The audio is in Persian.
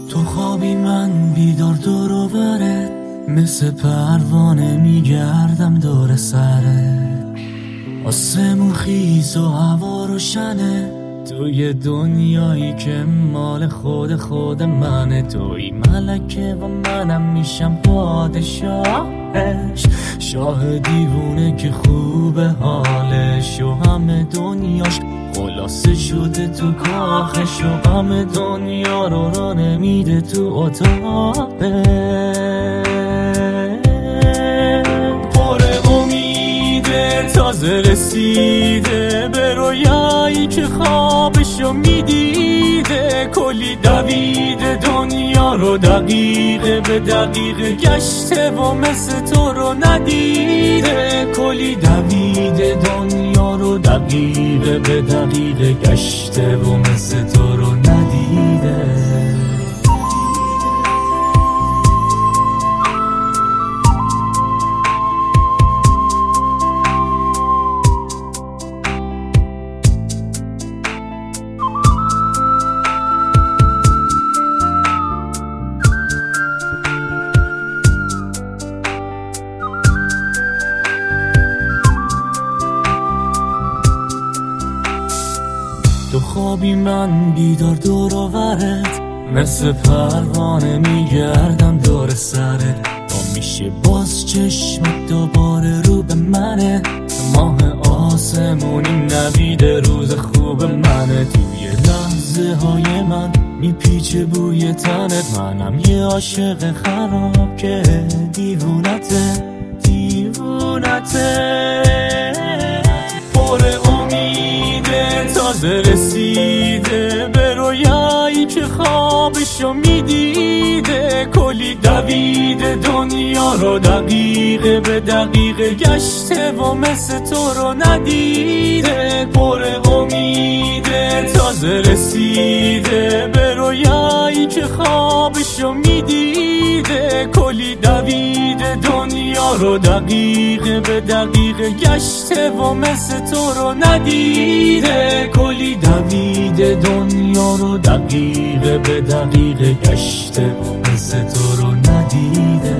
تو خوابی من بیدار دور و برت، مثل پروانه میگردم دور سرت. آسمون خیس و هوا روشنه، توی دنیایی که مال خود منه. توی ملکه و منم میشم پادشاهش، شاه دیوونه که خوبه حالش و همه دنیاش خلاصه شده تو کاخش، و غم دنیا رو نمیده تو اتاقش. پر امیده تازه رسیده به رویایی که خوابشو میدیده. کلی دویده دنیا رو دقیقه به دقیقه گشته و مثل تو رو ندیده. کلی دویده دنیا رو دقیقه به دقیقه گشته و مثل تو رو ندیده. تو خوابی من بیدار دور و برت، مثل پروانه میگردم دور سرت. تا میشه باز چشمت دوباره رو به منه، ماه آسمونی نوید روز خوب منه. توی لحظه های من میپیچه بوی تنت، منم یه عاشق خراب که دیوونته. پر امیده تازه رسیده به رویایی که خوابشو میدیده. کلی دویده دنیا رو دقیقه به دقیقه گشته و مثل تو رو ندیده. پر امیده تازه رسیده به رویایی که خوابشو میدیده. کلی دویده دنیا رو دقیقه به دقیقه گشته و مثل تو رو ندیده. کلی دویده دنیا رو دقیقه به دقیقه گشته و مثل تو رو ندیده.